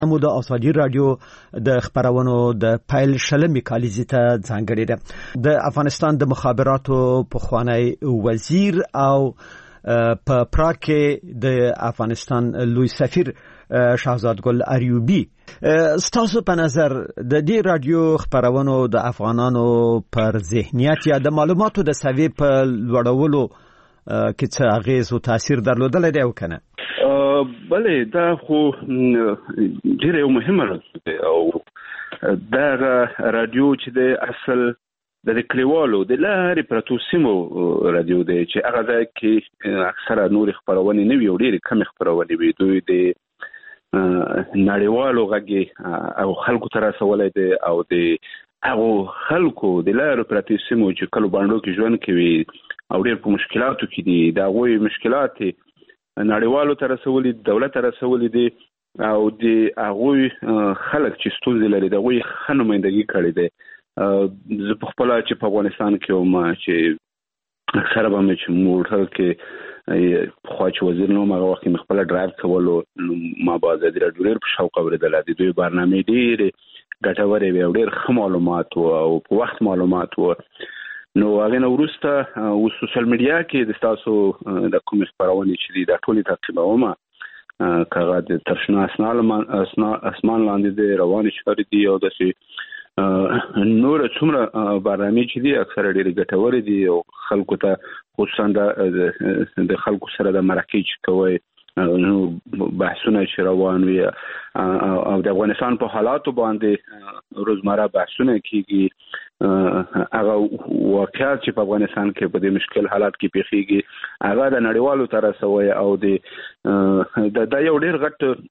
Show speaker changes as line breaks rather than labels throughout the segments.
مو د ازادي رادیو د خبرونو د پایل شلمې کالیزې ته ځانګړې ده. د افغانستان د مخابراتو پخوانی وزیر او په پراګ کې د افغانستان لوی سفیر شهزاد ګل اریوبی، ستاسو په نظر د دې رادیو خبرونو د افغانانو پر ذهنیت یا د معلوماتو د سوي په لوړولو کې څه اغیز او تاثیر درلودلی دی او کنه؟
بله، دا خو ډیره مهمه ده او دا رادیو چې د اصل د کلیوالو د لارې پرتو سیمو رادیو دی چې هغه ځای کې اکثره نور خبرونه نه وي او ډیره کم خبرونه وي. دوی د نړیوالو غږی او خلکو ته رسولای دي او د هغه خلکو د لارې پرتو سیمو چې کلو باندې کې ژوند کوي او ډیر په مشکلاتو کې دي، دا غوي مشکلات نړیوالو ته رسولي، دولت ته رسولي دي او د هغه خلک چې ستونزې لري د غوي خنمایندګي کړي دي. زه په خپل چې په افغانستان کې ما چې اکثره به مې چې موټر کې خواچ وزیر نو ما وخت مې خپل ډرایو کولو ما باز د ډېر په شوق اوریدل دي. دوی برنامه ډېر ګټورې وي او ډېر ښه معلومات او په وخت معلومات وو. نو هغه نو ورسته او سوشل میډیا کې د تاسو د کوم خبرونه چې دي د ټولې تعقیبومه کاغه د ترشنا اسمان لاندې د رواني شوري دي او د نور څومره برنامه چې دي اکثره ډېر ګټورې دي او خلکو ته خصوصا د خلکو سره د مرکه کوي نو بحثونه چې روان وي او د افغانستان په حالاتو باندې روزمره بحثونه کیږي. هغه واقعیت چې په افغانستان کې په دې مشکل حالات کې پیښیږي هغه د نړیوالو تر سوی او د یو ډېر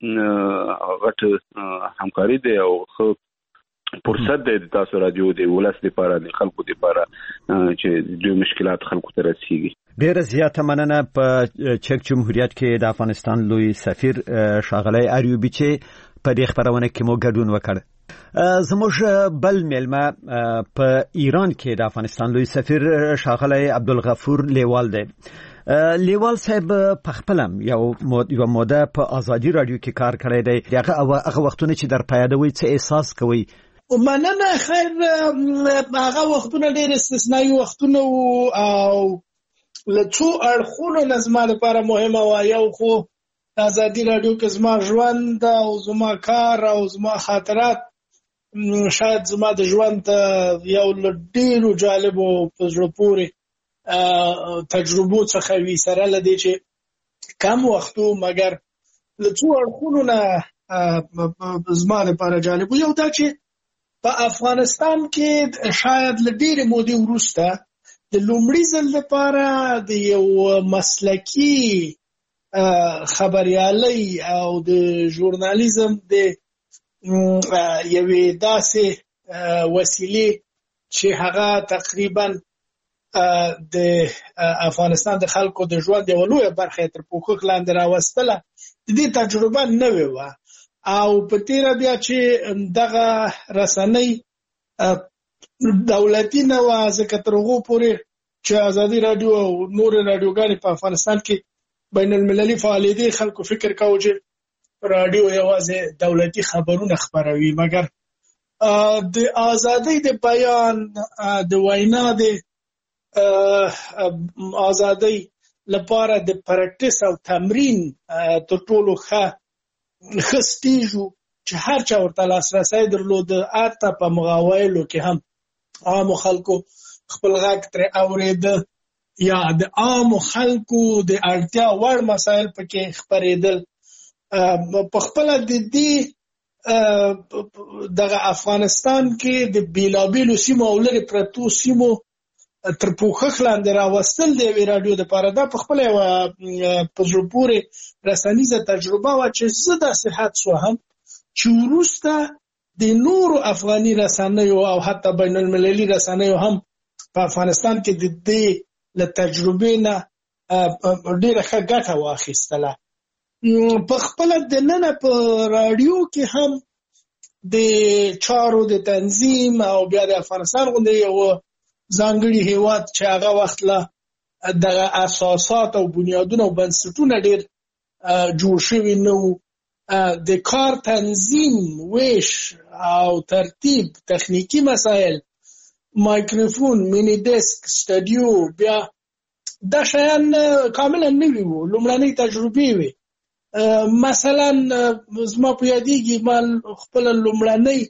غټ همکاري دی او فرصت دی تاسو رادیو دی ولس لپاره د خلکو لپاره چې د مشکلات خلکو ته رسیږي.
ډیره زیاته مننه. په چک جمهوریت کې د افغانستان لوی سفیر ښاغلی اریوبی چې په دې خبرونه کې مو ګډون وکړ. زموږ بل میلمه په ایران کې د افغانستان لوی سفیر ښاغلی عبدالغفور لیوال دی. لیوال صاحب په خپلم یو موده په ازادي رادیو کې کار کړی دی. هغه وختونه چې در پیادوي څه احساس کوي؟
مننه. خیر، هغه وختونه ډېر استثنایی وختونه او له څو اړخونو نه زما لپاره مهمه وه. یو خو ازادي رادیو کې زما ژوند او زما کار او زما خاطرات شاید زما د ژوند یو له ډېرو جالبو په زړه پورې تجربو څخه وي، سره له دې چې کم وختو مګر له څو اړخونو نه زما لپاره جالب. یو دا چې په افغانستان کې شاید له ډېرې مودې وروسته د لومړي ځل لپاره د یو مسلکي خبریالۍ او د ژورنالیزم د یوې داسې وسیلې چې هغه تقریبا د افغانستان د خلکو د ژوند یوه لویه برخه تر پوښښ لاندې راوستله، د دې تجربه نوې وه. او په تیره بیا چې دغه رسنۍ دولتي نه وه، ځکه تر هغو پورې چې ازادي رادیو او نورې رادیوګانې په افغانستان کې بین المللي فعالېدې، خلکو فکر کاوه چې رادیو یوازې دولتي خبرونه خپروي. مګر د ازادۍ د بیان، د وینا د ازادۍ لپاره د پریکټس او تمرین تر ټولو ښه سټیج چې هر چا ورته لاسرسی درلوده. حتی په مغاویلو کې هم عامو خلکو خپل غږ ترې اورېده یا د عامو خلکو د اړتیا وړ مسایل پکې خپرېدل. په خپله د دې دغه افغانستان کې د بیلابیلو سیمو او لرې پرتو سیمو تر پوښښ لاندې راوستل د یوې راډیو دپاره دا په خپله یوه په زړه پورې رسنیزه تجربه وه چې زه داسې حد شوم چې وروسته د نورو افغاني رسنیو او حتی بین المللي رسنیو هم په افغانستان کې د دې له تجربې نه ډېره ښه ګټه واخیستله. په خپله دننه په راډیو کې هم د چارو د تنظیم او بیا د افغانستان غوندې یو ځانګړي هیواد چې هغه وخت له دغه اساسات او بنیادونه او بنسټونه ډېر جوړ شوي نه وو، د کار تنظیم، ویش او ترتیب، تخنیکی مسائل، مایکروفون، مینی ډیسک، سټډیو، بیا دا شیان کاملا نوي وو، لومړنۍ تجربې وي. مثلا زما په یادېږي ما خپل لومړنۍ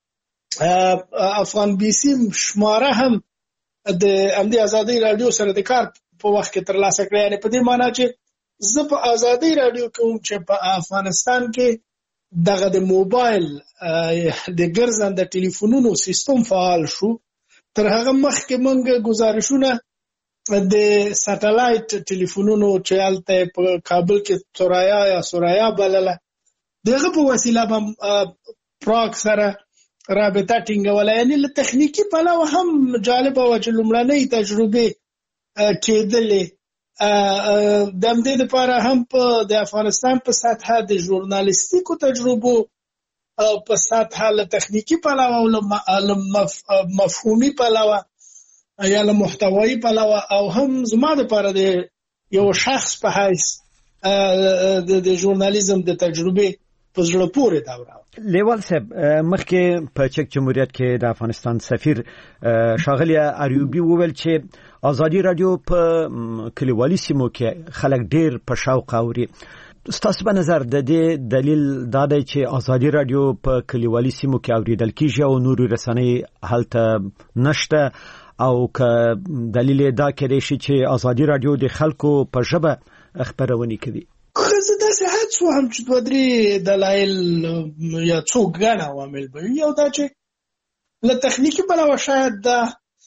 افغان بي سي شماره هم د امدي ازادي رادیو سره د کار په وخت کې ترلاسه کړې. یعنی په دې معنی چې زه په ازادي رادیو کې چې په افغانستان کې دغه د موبایل د ګرځنده ټلیفونونو سیستم فعال شو. تر هغه مخکې موږ گزارشونه د سټلایټ ټلیفونونو چې هلته په کابل کې سورایا بلله، دغه په وسیله به پراګ سره رابطه ټینګوله. یعنی له تخنیکي پلوه هم جالبه وه چې لومړنۍ تجربې کېدلې. د همدې لپاره هم د افغانستان په سطحه د ژورنالیستیکو تجربو په سطحه له تخنیکي پلوه او له مفهومي پلوه یا له محتوایي پلوه او هم زما لپاره د یو شخص په حیث د ژورنالیزم د تجربې په زړه پورې دوره.
لیوال صاحب، مخکې په چک جمهوریت کې د افغانستان سفیر ښاغلی ایوبي وویل چې ازادي رادیو په کلیوالي سیمو کې خلک ډېر په شوق اوري. ستاسو په نظر د دې دلیل دا دی چې ازادي رادیو په کلیوالي سیمو کې اوریدل کیږي او نورو رسنۍ هلته نشته، او که دلیل دا کېدای شي چې ازادي رادیو د خلکو په ژبه خبرونه کوي؟
زه داسې هڅه وهم چې دوه درې دلایل یا څو ګڼ عوامل به وي. یو دا چې له تخنیکي پلوه شاید دا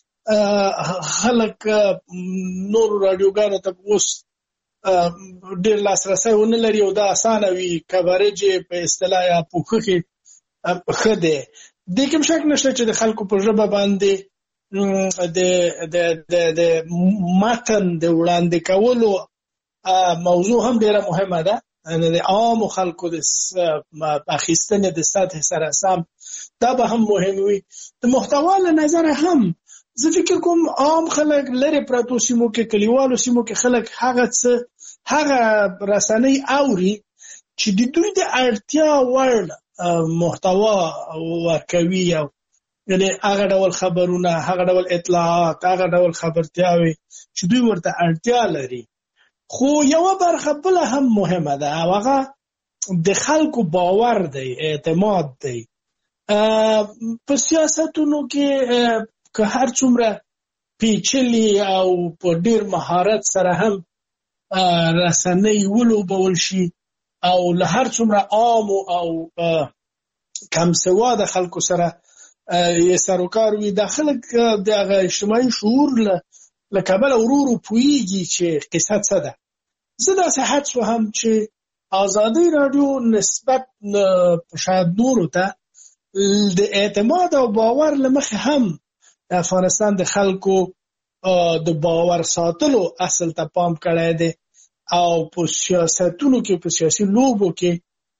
خلک نورو رادیوګانو ته اوس ډېر لاسرسی ونه لري او دا اسانه وي، کوریج په اصطلاح یا پوښښ ښه دی. دې کې شک نشته چې د خلکو په ژبه باندې د متن د وړاندې کولو موضوع هم ډیره مهمه ده. د عام خلکو د اخیستنې د سطح سره سم دا به هم مهم وي. د محتوا له نظره هم زه فکر کوم عام خلک لري پراتو سیمو کې، کلیوالو سیمو کې خلک هغه رسنۍ اوري چې د دوی د اړتیا وړ محتوا ورکوي، او یعنی هغه ډول خبرونه، هغه ډول اطلاعات، هغه ډول خبرتیاوي چې دوی ورته اړتیا لري. خو یو برخه بل هم مهمه ده، هغه د خلکو باور دی، اعتماد دی. په سیاستونو کې که هر څومره پیچلي او په ډیر مهارت سره هم رسنۍ ولوبول شي او له هر څومره عام او کم سواد خلکو سره یې سروکار وي، د خلک د اجتماعي شعور له کبله ورورو پوهیږي چې قصه څه ده. زه داسې حدس وهم چې ازادي رادیو نسبت شاید نورو ته د اعتماد او باور له مخې هم د افغانستان د خلکو د باور ساتلو اصل ته پام کړی دی، او په سیاستونو کې، په سیاسي لوبو کې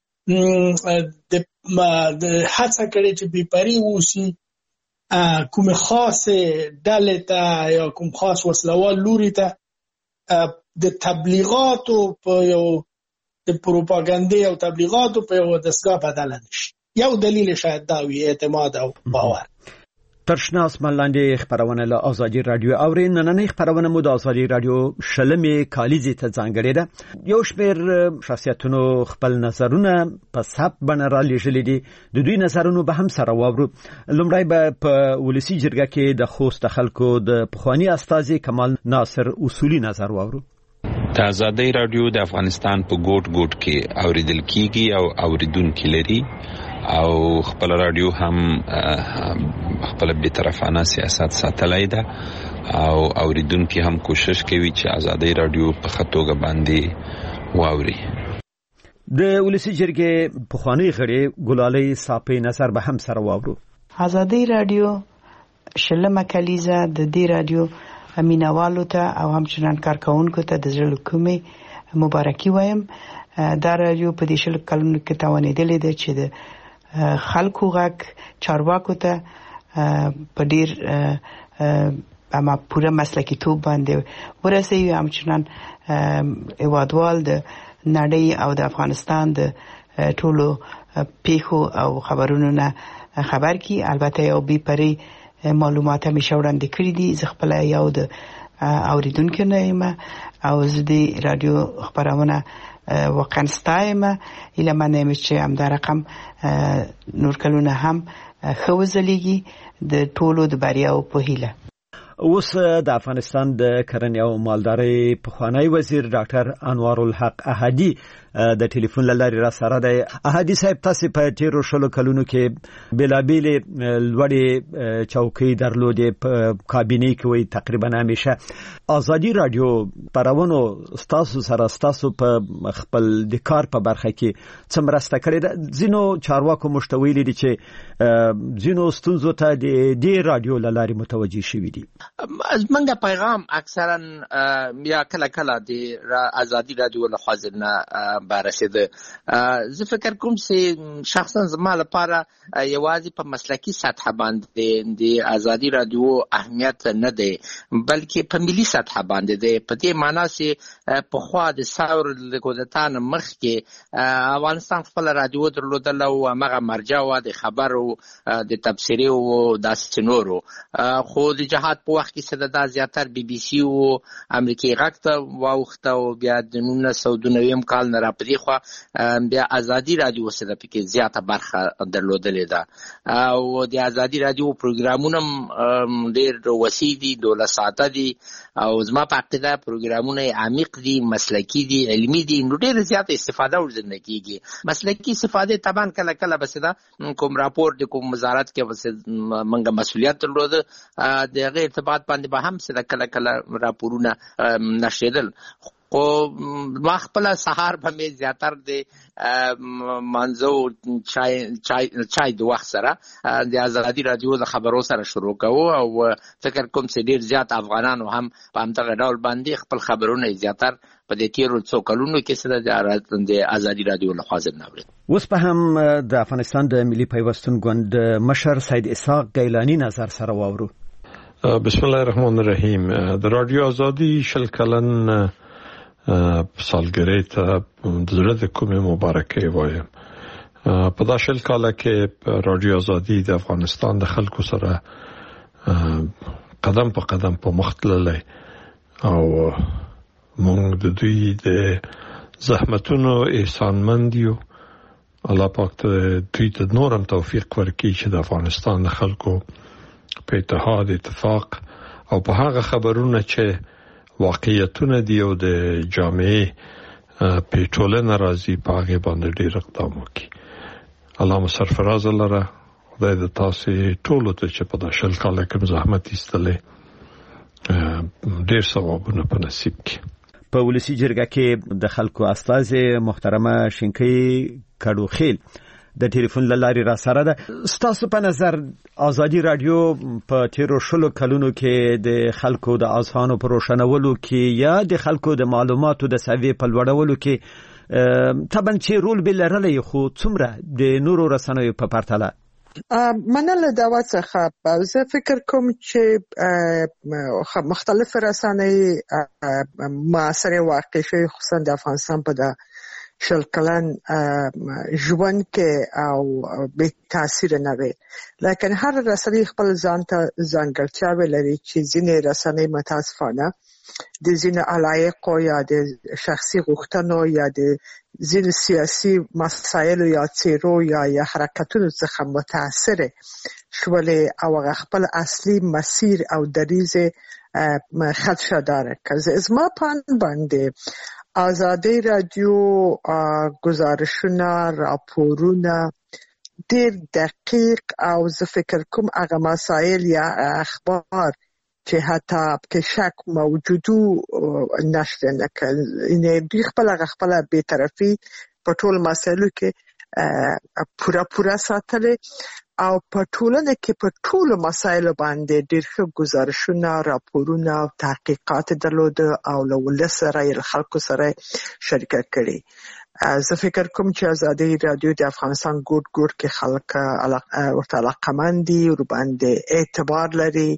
د هڅه کړې چې بېپرې اوسي، کوم خاص ډلې ته یا کوم خاص وسلوال لوري ته د تبلیغاتو په یو د پروپاګاندا او تبلیغاتو په یو دستګاه بدل نشي. یو دلیل شاید دا وي، اعتماد او باور.
ترشناس ملاندې خبرونه له ازادي رادیو اوري. نننۍ خبرونه مو د ازادي رادیو شلمې کالیزې ته ځانګړې ده. یو شمېر شخصیتونو خپل نظرونه په ثبت باندې را لېږلي دي. د دوی نظرونه به هم سره واورو. لومړی به په ولسي جرګه کې د خوست خلکو د پخوانی استازي کمال ناصر اصولي نظر واورو.
د ازادي رادیو د افغانستان په ګوټ ګوټ کې اوریدل کیږي او اوریدونکو لري، او خپل رادیو هم خپل بی‌طرفانه سیاست ساتلای ده، او اوریدونکو هم کوشش کوي چې ازادي رادیو په خطوګه باندې واوري.
د ولسی جرګې پخوانی غړي ګلالۍ صاحب نظر به هم سره واورو.
ازادي رادیو شلمه کلیزه د دې رادیو امینوالو ته او همچنان کارکونکو ته د زړه کومې مبارکي وایم. دا رادیو په دې شل کلونو کې توانیدلې ده چې د خلکو غږ چارواکو ته په ډیر اما پوره مسلکي توب باندې ورسوي، همچنان هیوادوال د نړۍ او د افغانستان د ټولو پیښو او خبرونو نه خبر کی. البته یو بي پري معلومات همیشه وړاندې کړی دي. زه خپل یو د اوریدونکو نه یم او زه د رادیو خبرونه واقعا ستایم. اله منم چې هم دا رقم نور کلونه هم خوځلېږي د ټولو د بریاو په هیله.
اوس د افغانستان د کرنې او مالدارۍ پخوانی وزیر ډاکټر انوار الحق احدي د ټلیفون لارې را سره دی. احدي صاحب، تاسو په تیرو شلو کلونو کې بلابل لوړې چوکۍ درلودې، په کابینه کې وي تقریبا همیشه ازادي رادیو پرونو تاسو سره تاسو په خپل د کار په برخه کې څومره کړی ده؟ ځینو چارواکو مشتویل دي چې ځینو ستونزو ته د رادیو لارې متوجي شوي دي.
منګه پیغام اکثرا یا کله کله د ازادي رادیو له خاطرنا بارسه. زه فکر کوم چې شخصا زما لپاره یوازې په مسلکی سطح باندې د ازادي رادیو اهمیت نه دی، بلکې په ملي سطح باندې دی. په دې معنی چې په خوا د ثور لیکودتان مخکې افغانستان خپل رادیو درلودل او هغه مرجع و د خبرو د تبصرې او د سنورو، خو د جهاد په وخت کې صدا زیاتر بي بي سي او امریکای غږ ته واوخته او بیا د 1990 کال نه راپدې خو بیا ازادي رادیو سره پکې زیاته برخه درلودلې ده او د ازادي رادیو پروګرامونه ډېر وسیع دي، 12 ساعته دي او زما په عقیده پروګرامونه عمیق دي، مسلکی دي، علمي دي، نو ډېر زیاته استفاده ورزنه کیږي. مسلکی استفاده طبعا کله کله بس دا کوم راپور د کوم وزارت کې بس منګه مسؤلیت درلوده د غیر ارتباط باندې به هم سره کله کله راپورونه نشیدل. خو ما خپل سهار په می زیاتر د منځو چای د وخت سره د ازادي رادیو د خبرو سره شروع کوو او فکر کوم چې ډیر زیات افغانانو هم په همدغه ډول باندې خپل خبرونه زیاتر په دې تیرو څو کلونو کې سره د ازادي رادیو له خوا زناوري.
اوس په هم د افغانستان د ملي پیوستون ګوند مشر سید اسحاق گیلانی نظر سره واورو.
بسم الله الرحمن الرحیم. د رادیو ازادي شل کلن سالګری ته د زړه د کومې مبارکي وایم. په دا شل کاله کې رادیو ازادي د افغانستان د خلکو سره قدم په قدم په مخ تللی او موږ د دوی د زحمتونو احسانمند یو. الله پاک ته دوی ته نورم توفیق ورکړي چې د افغانستان د خلکو په اتحاد اتفاق او په هغه خبرونه چې واقعیتونه دی او د جامعه په ټولنه راځي په هغه باندې ډیر اقدام وکړي. الله مو سرفراز لره، خدای د تاسو ټولو ته چې په داشل کال کې زحمت ایستلې ډیر ثوابونه په نصیب کړي.
په ولسی جرګه کې د خلکو استاذ محترمه شینکی کډوخیل د ټلیفون لارې را سره ده. ستاسو په نظر ازادي رادیو په تیرو شلو کلونو کې د خلکو د اذهانو پر روشنولو کې یا د خلکو د معلوماتو د سوي په لوړولو کې طبعا چې رول بلرلې خو څومره د نورو رسنیو په پرتله؟
منل دا وڅخه زه فکر کوم چې مختلف رسنۍ معاصره واقع شوی خصوصا د افغانستان په شل کلن ژوند کې او به تاثیر نه وي، لکه هر رسنۍ خپل ځان ته ځانګړتیاوې لري چې ځینې رسنۍ متاسفانه د ځینې علایقو یا د شخصي غوښتنو یا د ځینې سیاسي مسایلو یا څیرو یا حرکتونو څخه متاثر شولې او خپل اصلي مسیر او دریزه خدشه داره. که زما پان باندې ازادي رادیو گزارشونه راپورونه ډېر دقیق او زه فکر کوم هغه مسایل یا اخبار چې حتی کې شک موجودو نشته نه کنه دوی خپل بی‌طرفي په ټول مسایلو کې پورا ساتل او په ټولنه کې په ټولو مسایلو باندې ډېر ښه گزارشونه راپورونه او تحقیقات درلود او له ولس سره خلکو سره شریک کړي. زه فکر کوم چې ازادي رادیو د افغانستان ګوټ کې خلک ورته علاقمند دي او باندې اعتبار لري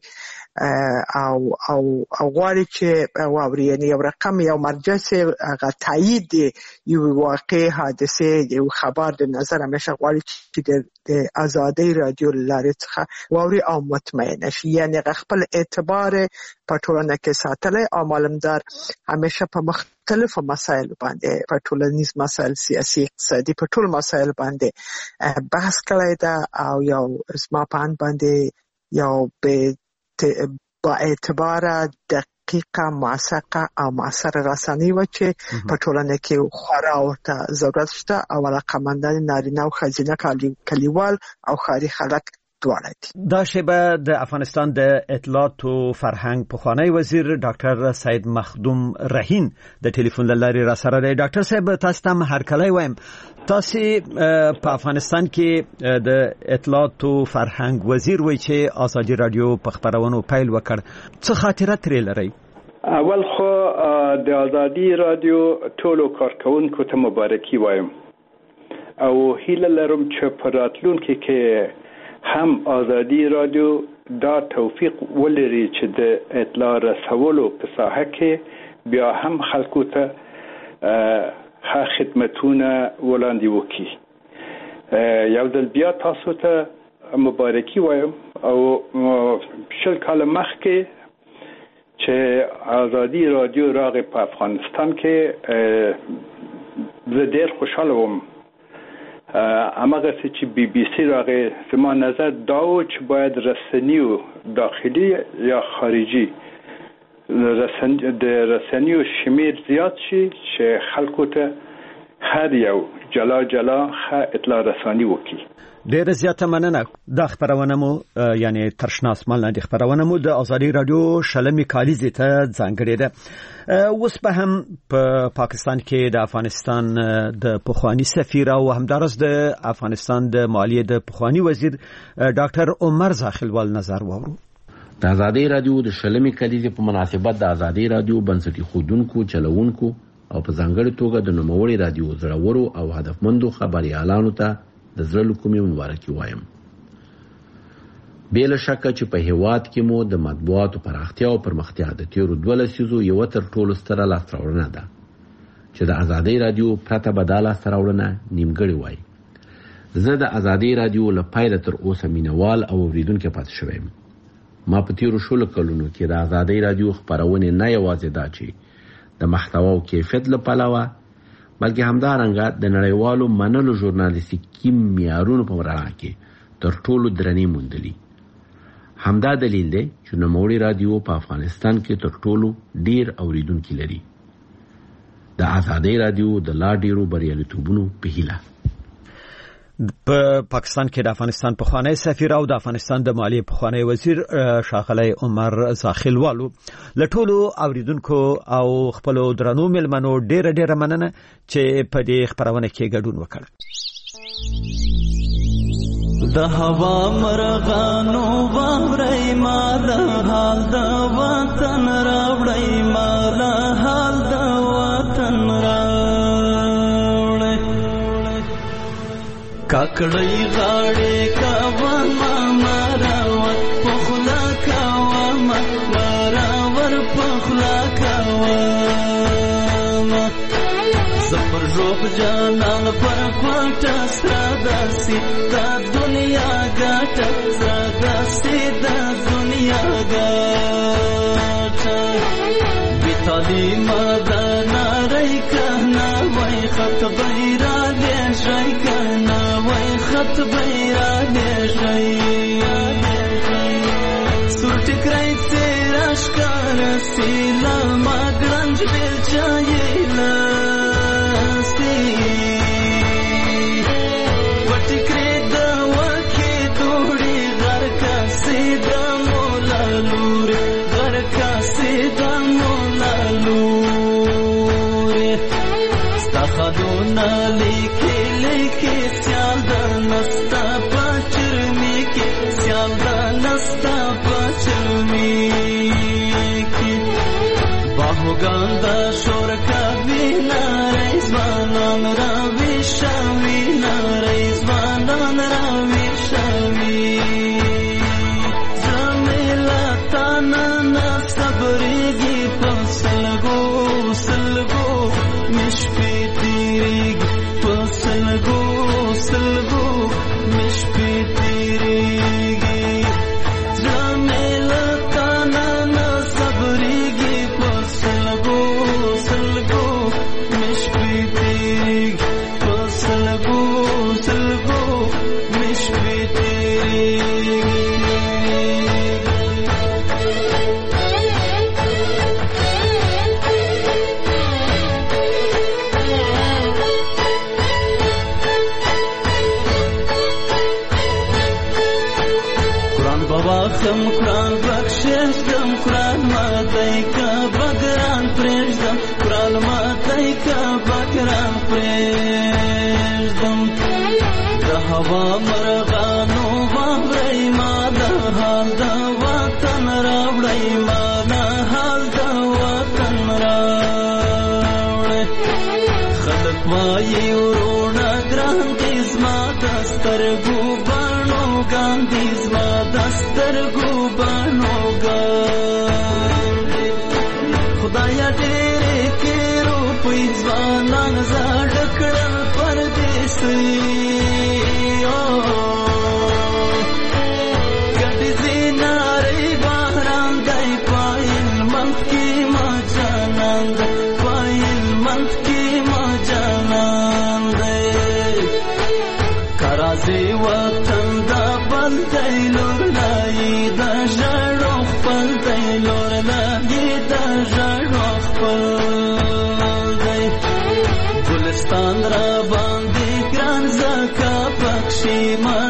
او غواړي چې واوري یعنی یو رقم یو مرجع سي هغه تایید یو واقع حادثه یو خبر د نظر همیشه غواړي چې د آزادۍ رادیو لارې څخه واوري او مطمئن شي یعنی خپل اعتبار په ټولنه کې ساتل او معلومدار همیشه په مختلفو مسایل باندې په ټولنیز مسایل سیاسي اقتصادي په ټول مسایل باندې بحث کوي دا او یو اسما پان باندې یو با اعتبار دقیقه موثقه او مؤثر رساني و چې په ټولنه کې خورا ورته ضرورت شته او علاقمندان نارینه او ښځینه کلیوال او ښاري خلک دواړه دي. دا
شیبه د افغانستان د اطلاعات او فرهنګ پخوانی وزیر ډاکټر سید مخدوم رهین د ټلیفون لارې را سره دی. ډاکټر صاحب تاسو ته هرکلی وایم، تاسو په افغانستان کې د اطلاعات او فرهنګ وزیر وای چې آزادي رادیو په خبرونو پیل وکړ، څه خاطره ترې لري؟
اول خو د آزادي رادیو ټولو کارکونکو ته مبارکي وایم او هیله لرم چې په راتلونکي کې هم آزادی رادیو دا توفیق ولري چې د اطلاع رسولو په ساحه کې بیا هم خلکو ته ښه خدمتونه وړاندې وکړي. یو ځل بیا تاسو ته مبارکي وایم او 10 کال مخکې چې آزادی رادیو راغی په افغانستان کې زه ډېر خوشاله وم. اماغه چې بی بی سی راغی زما نظر داو چې باید رسنیو داخلي یا خارجي د رسنیو شمیر زیات شي چې خلکو ته هر یو جلا ښه اطلاع رساني وکړي.
ډېر زیاته مننه. د خبرونه مو یعنی ترشناس مال د خبرونه مو د آزادي رادیو شلمي کالیزه ته ځانګړې ده. اوس به هم په پاکستان کې د افغانستان د پخوانی سفیر او همدارس د افغانستان د مالیې د پخوانی وزیر ډاکټر عمر زاخیلوال نظر واورو.
د آزادي رادیو د شلمي کالیزه په مناسبت د آزادي رادیو بنسټي خودونکو چلوونکو او په ځانګړي توګه د نوموړي رادیو زړورو او هدفمندو خبريالانو ته د زړه کومې مبارکي وایم. بلا شک چې په هیواد کې مو د مطبوعاتو پراختیا او پرمختیا د تیرو 2 لسیزو یو تر ټولو ستره لاسته راوړنه ده چې د آزادي رادیو پرته بداله لاسته راوړنه نیمګړې وای. زه د آزادي رادیو له پیله تر اوسه مینوال او اوریدونکو پاتې شوم. ما په تیرو 16 کلونو کې د آزادي رادیو خبرونه نه یوازې دا چې د محتوا او کیفیت لپاره بلکې همدارنګه د نړیوالو منلو ژورنالیستیکي معیارونو په رڼا کې تر ټولو درنې موندلي. همدا دلیل دی چې نوموړي رادیو په افغانستان کې تر ټولو ډیر اوریدونکو لري. د آزادۍ رادیو د لا ډیرو بریالیتوبونو په هیله.
په پاکستان کې د افغانستان پخوانی سفیر او د افغانستان د مالیې پخوانی وزیر ښاغلی عمر زاخیلوالو له ټولو اوریدونکو او خپلو درنو مېلمنو ډیره مننه چې په دې خپرونه کې ګډون وکړ.
د هوا مرغانو واوري ما د حال د وطن راوړی ما له حال د وطن راوړی کاکړی غاړې کاوه ما مراور پخلا کاوه ما مراور پخلا کاوه زفر روب جانان پر کوټه ساداسي دا دنیا ګټه ساداسي دا دنیا ګټه بیتالی مادا ناری کهنا وای خط بیرا دیشای کهنا وای خط بیرا دیشای سورت کرائی تیراش کارسی لما گرنج بیل چاییلا لیکي لیکي سیال د نستا پچرمی کې سیال د نستا پچرمی کې باهوګان د شور کوي نارې ځوانان راوي شوي نارې ځوانان راوي شوي زمیلا تان بواخم قرآن بخششدم قرآن ماتی که بگران پریشدم قرآن ماتی که بگران پریشدم ده هوا مرغانو باوری ما ده حال ده وطن راوڑی ما ده حال ده وطن راوڑی خلق وایی ورونا گران دیز ما دسترگو بانو گاندیز ما دسترگو بانو گاندی خدایا ډېرې کې روپۍ ځوانان زاړه کړل پردیسي ګډې زینارې باران دی پایل منځ کې ما جانان دی پایل منځ کې ما جانان دی کرازي وطن دا بل دی لور لای دا ژړو خپل دی لور لای دا ژړو خپل دی ګلستان را باندې ګران زکا پکشي ما